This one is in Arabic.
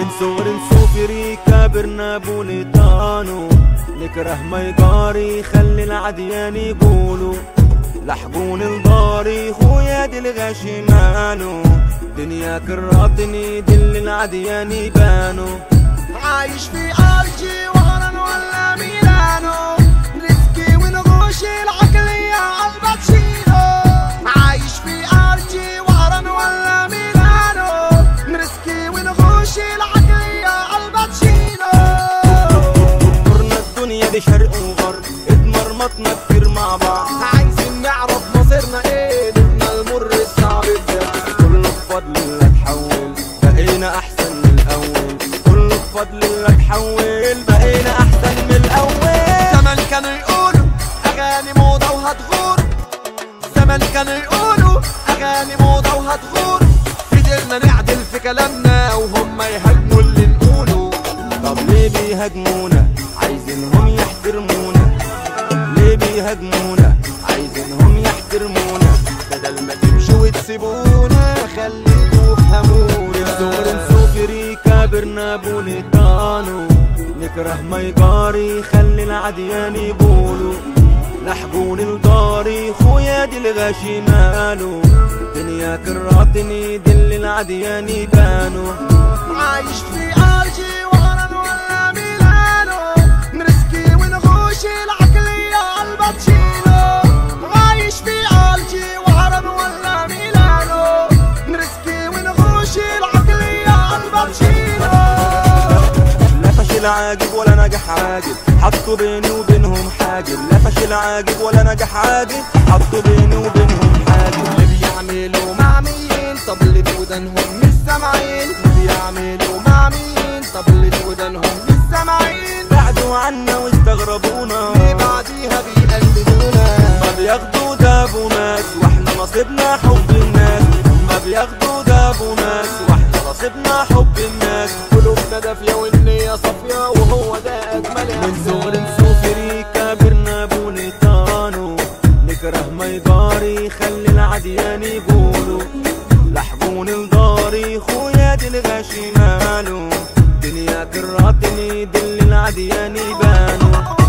من صغر نسوفري كابرنا بوليطانو، نكره ما يقاري خلي العديان يقولوا، لحقون الضاري خويا دي الغاشي مالو، دنيا كراتني دل العديان يبانو. عايش في أرجي وهران ولا ميلانو، رزقي ونغوشي العقلية عالباتشينو. عايش في أرجي وهران ولا ميلانو، رزقي ونغوشي العقلية عالباتشينو. دورنا الدنيا دي شرق وغرب، اتمرمطنا كتير مع بعض، عايزين نعرف مصيرنا ايه، دورنا المر الصعب ده. كله بفضل الله تحول بقينا احسن من الاول، كله بفضل الله تحول بقينا احسن من الاول. زمان كانوا يقولوا اغاني موضة وهتغور، زمان كانوا يقولوا اغاني موضة وهتغور، قدرنا نعدل في كلامنا وهم يهاجموا اللي نقوله. طب ليه بيهاجمونا عايزينهم يحترمونا، ليه بيهاجمونا عايزينهم يحترمونا، بدل ما تمشوا وتسيبونا خليكوا افهمونا. صغر نسوفري كابرنا بوليطانو، نكره ما يقاري خلي العديان يقولوا، لحقون الضاري خويا دي الغاشي مالو، دنيا كراتني دل العديان يبانو. عايش في أرجي وهران ولا ميلانو، نرزقي ونغوشي العقلية عالباتشينو. عايش في أرجي وهران ولا ميلانو، نرزقي ونغوشي العقلية عالباتشينو. لا فشل عاجب ولا نجح عاجب، حطوا بيني وبينهم حاجب، لا فشل عاجب ولا نجح عاجب، حطوا بيني وبينهم حاجب. اللي بيعملوا مع مين طب اللي بودانهم مش سامعين، بيعملوا مع مين طب اللي بودانهم مش سامعين. بعدوا عنا واستغربونا، ليه بعديها بيقلدونا. ما بياخدوا داب وناس واحنا نصيبنا حب الناس، ما بياخدوا داب وناس واحنا نصيبنا حب الناس. قلوبنا دافية والنية صافية وهو ده أجمل من صغر إحساس. نسوفري كابرنا بوليطانو، نكره ما يقاري خلي العديان يقولوا، لحقون الضاري خويا دي الغاشي مالو، دنيا كراتني دل العديان يبانو.